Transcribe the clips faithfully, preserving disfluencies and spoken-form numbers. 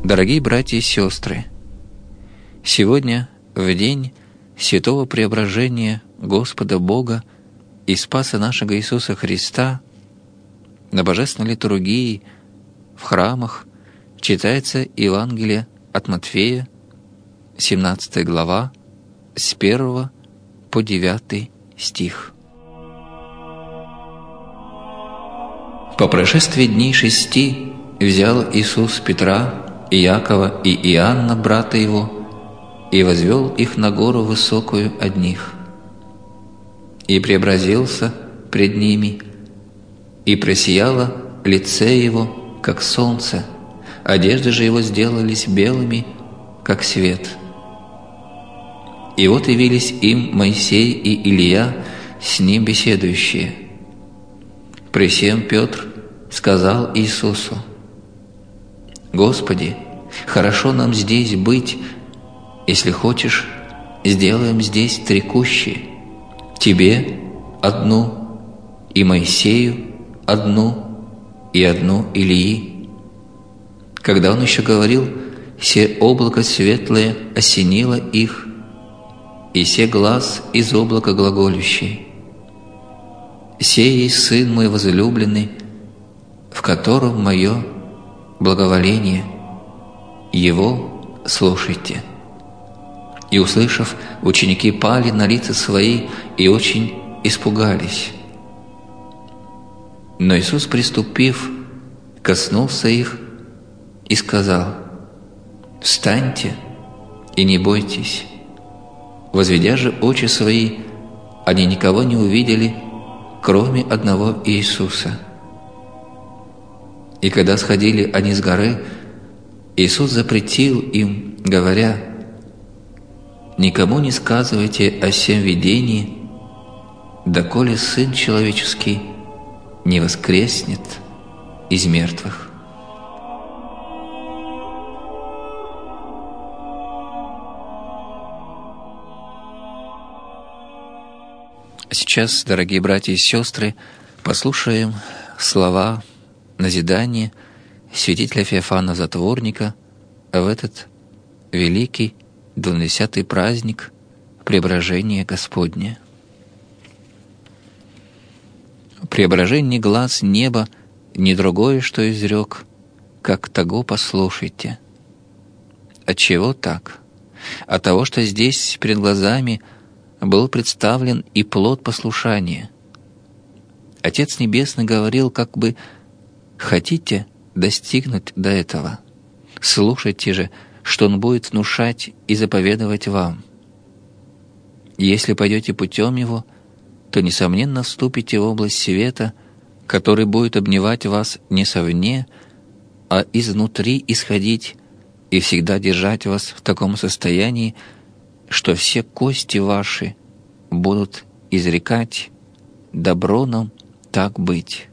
Дорогие братья и сестры, сегодня, в день святого преображения Господа Бога и Спаса нашего Иисуса Христа, на Божественной литургии в храмах читается Евангелие от Матфея, семнадцатая глава, с первого по девятый стих. По прошествии дней шести взял Иисус Петра, и Иакова и Иоанна, брата его, и возвел их на гору высокую одних, и преобразился пред ними, и просияло лице его, как солнце, одежды же его сделались белыми, как свет. И вот явились им Моисей и Илия, с ним беседующие. При сем Петр сказал Иисусу: «Господи, хорошо нам здесь быть, если хочешь, сделаем здесь три кущи, Тебе одну, и Моисею одну, и одну Илии». Когда он еще говорил, се облако светлое осенило их, и се глас из облака глаголющий: «Сей есть Сын мой возлюбленный, в котором мое благоволение, Его слушайте». И, услышав, ученики пали на лица свои и очень испугались. Но Иисус, приступив, коснулся их и сказал: «Встаньте и не бойтесь». Возведя же очи свои, они никого не увидели, кроме одного Иисуса. И когда сходили они с горы, Иисус запретил им, говоря: «Никому не сказывайте о сем видении, доколе Сын Человеческий не воскреснет из мертвых». Сейчас, дорогие братья и сестры, послушаем слова назидания святителя Феофана Затворника в этот великий двунадесятый праздник Преображения Господня. «Преображение глаз неба не другое, что изрек, как того послушайте». Отчего так? От того, что здесь перед глазами был представлен и плод послушания. Отец Небесный говорил, как бы: «Хотите достигнуть до этого? Слушайте же, что Он будет внушать и заповедовать вам. Если пойдете путем Его, то, несомненно, вступите в область света, который будет обнимать вас не совне, а изнутри исходить и всегда держать вас в таком состоянии, что все кости ваши будут изрекать: добро нам так быть.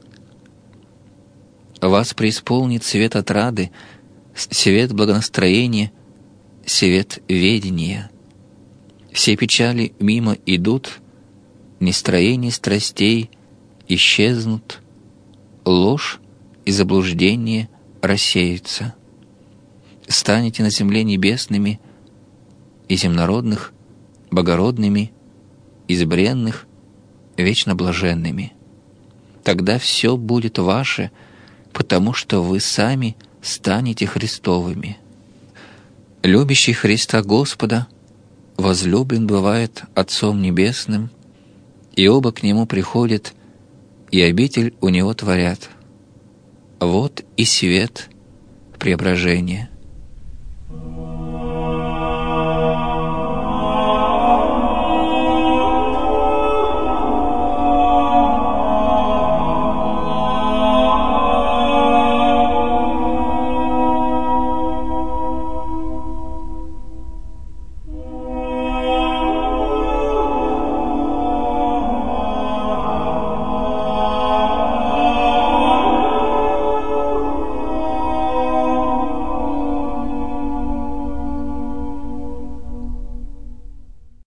Вас преисполнит свет отрады, свет благонастроения, свет ведения. Все печали мимо идут, нестроение страстей исчезнут, ложь и заблуждение рассеются. Станете на земле небесными и земнородных богородными, избренных вечно блаженными. Тогда все будет ваше, потому что вы сами станете Христовыми. Любящий Христа Господа возлюблен бывает Отцом Небесным, и оба к Нему приходят, и обитель у Него творят. Вот и свет преображения.